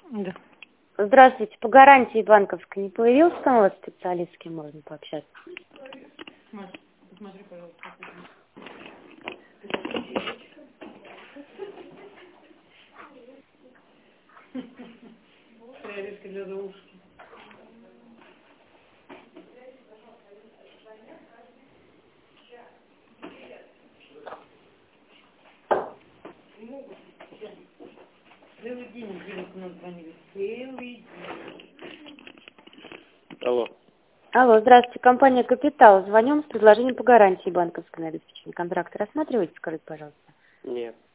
Да. Здравствуйте, по гарантии банковской не появился там у вас специалист, с кем можно пообщаться? Посмотри, пожалуйста. Пряжечка для заушки. Целый день девушка нам звонили. Целый день. Алло. Алло, здравствуйте, компания «Капитал». Звоним с предложением по гарантии банковской на обеспечение контракта. Рассматриваете, скажите, пожалуйста? Нет.